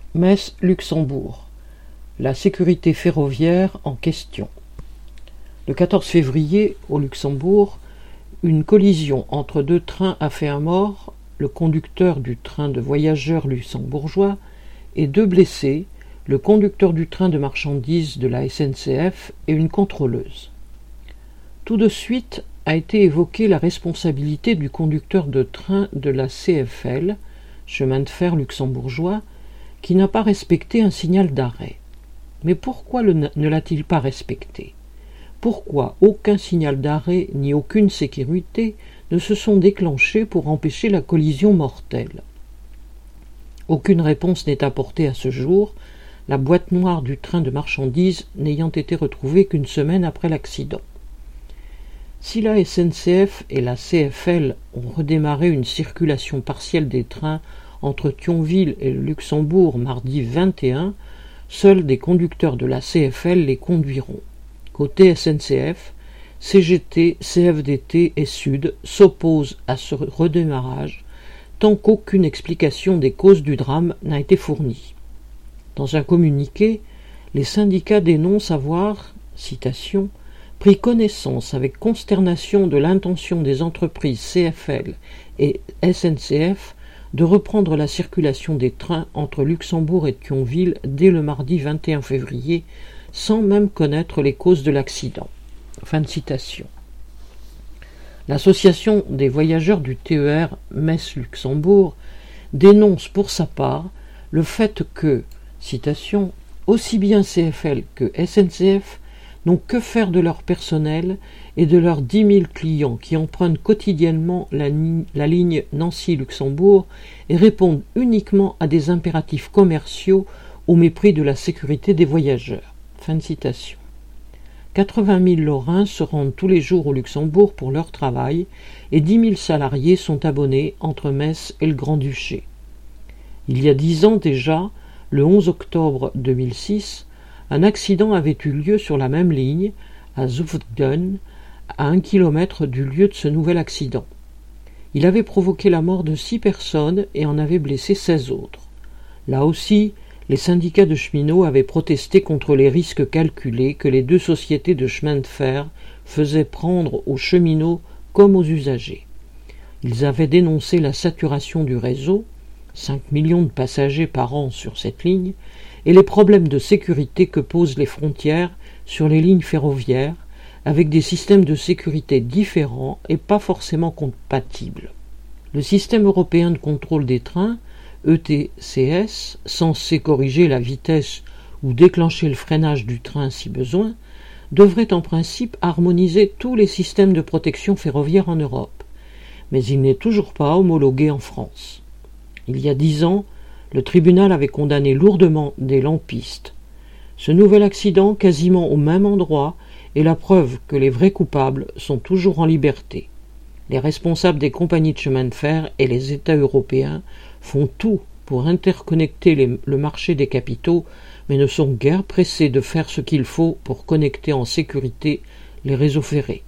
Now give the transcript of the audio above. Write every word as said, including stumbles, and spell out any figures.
Metz-Luxembourg. La sécurité ferroviaire en question. Le quatorze février, au Luxembourg, une collision entre deux trains a fait un mort, le conducteur du train de voyageurs luxembourgeois, et deux blessés, le conducteur du train de marchandises de la S N C F et une contrôleuse. Tout de suite a été évoquée la responsabilité du conducteur de train de la C F L, chemin de fer luxembourgeois, qui n'a pas respecté un signal d'arrêt. Mais pourquoi le, ne l'a-t-il pas respecté ? Pourquoi aucun signal d'arrêt ni aucune sécurité ne se sont déclenchés pour empêcher la collision mortelle ? Aucune réponse n'est apportée à ce jour, la boîte noire du train de marchandises n'ayant été retrouvée qu'une semaine après l'accident. Si la S N C F et la C F L ont redémarré une circulation partielle des trains entre Thionville et le Luxembourg mardi vingt et un, seuls des conducteurs de la C F L les conduiront. Côté S N C F, C G T, C F D T et Sud s'opposent à ce redémarrage tant qu'aucune explication des causes du drame n'a été fournie. Dans un communiqué, les syndicats dénoncent avoir, citation, pris connaissance avec consternation de l'intention des entreprises C F L et S N C F de reprendre la circulation des trains entre Luxembourg et Thionville dès le mardi vingt et un février, sans même connaître les causes de l'accident. Fin de citation. L'association des voyageurs du T E R Metz-Luxembourg dénonce pour sa part le fait que, citation, aussi bien C F L que S N C F n'ont que faire de leur personnel et de leurs dix mille clients qui empruntent quotidiennement la, la ligne Nancy-Luxembourg et répondent uniquement à des impératifs commerciaux au mépris de la sécurité des voyageurs. Fin de citation. quatre-vingt mille Lorrains se rendent tous les jours au Luxembourg pour leur travail et dix mille salariés sont abonnés entre Metz et le Grand-Duché. Il y a dix ans déjà, le onze octobre deux mille six, un accident avait eu lieu sur la même ligne, à Zutphen, à un kilomètre du lieu de ce nouvel accident. Il avait provoqué la mort de six personnes et en avait blessé seize autres. Là aussi, les syndicats de cheminots avaient protesté contre les risques calculés que les deux sociétés de chemin de fer faisaient prendre aux cheminots comme aux usagers. Ils avaient dénoncé la saturation du réseau, cinq millions de passagers par an sur cette ligne, et les problèmes de sécurité que posent les frontières sur les lignes ferroviaires, avec des systèmes de sécurité différents et pas forcément compatibles. Le système européen de contrôle des trains, E T C S, censé corriger la vitesse ou déclencher le freinage du train si besoin, devrait en principe harmoniser tous les systèmes de protection ferroviaire en Europe. Mais il n'est toujours pas homologué en France. Il y a dix ans, le tribunal avait condamné lourdement des lampistes. Ce nouvel accident, quasiment au même endroit, est la preuve que les vrais coupables sont toujours en liberté. Les responsables des compagnies de chemin de fer et les États européens font tout pour interconnecter les, le marché des capitaux, mais ne sont guère pressés de faire ce qu'il faut pour connecter en sécurité les réseaux ferrés.